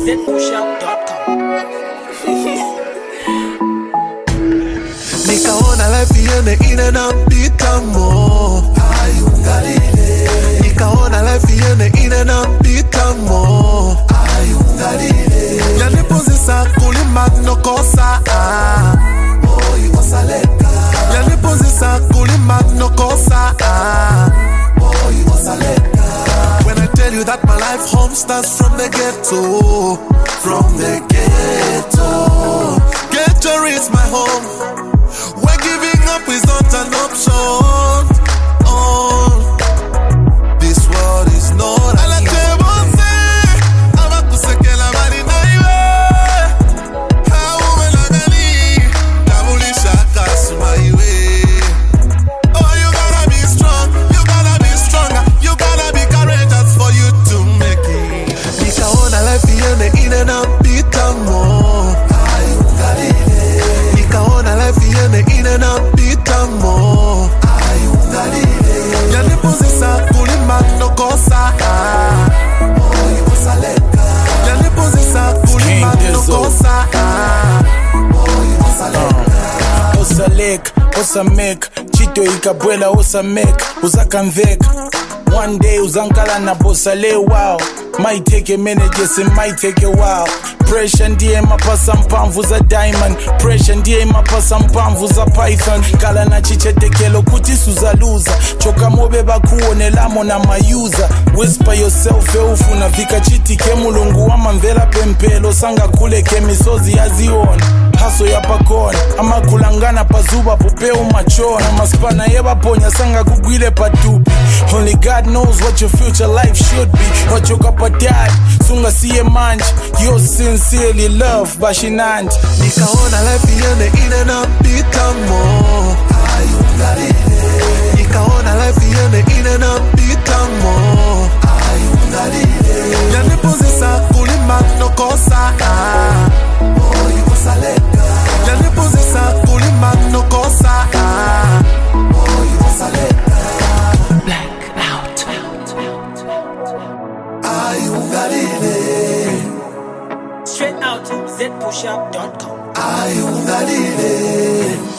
zpushoup.com. Nikaona life iende inapita mo ayungalile. Nikaona life iende inapita mo ayungalile. Yanipozisa kulima nokosa boy wasaleka. Yanipozisa kulima nokosa boy wasaleka. When I tell you that my life home starts from the ghetto, from the ghetto. Ghetto is my home. Where giving up is not an option. Oh, this world is not a Osamek, chito ikabwela osamek, uzakanvek. One day uzankala na bosale wow. Might take a minute, yes it might take a while. Pressure ndiye mapasa mpamvu za diamond. Pressure ndiye mapasa mpamvu za python. Kala na chichetekelo kuti suzaluza. Choka mobe bakuone lamo na mayuza. Whisper yourself ufuna vika chiti ke mulungu wa mvela pempelo. Sanga kule ke misozi yaziona. Haso ya pakona ama kulangana pazuba popeo machona. Maspana yeba ponya sanga kugwile patupi. Only God knows what your future life should be. What you kapadad sunga siye manji. You're sincerely loved bashinanti. Nikaona life iende inapita mo ayungalile. Nikaona life iende inapita mo ayungalile. Yanipozisa kulima nokosa boy wasaleka. Yanipozisa kulima nokosa boy wasaleka. Black out. Ayungalile. Straight out zpushoup.com. Ayungalile.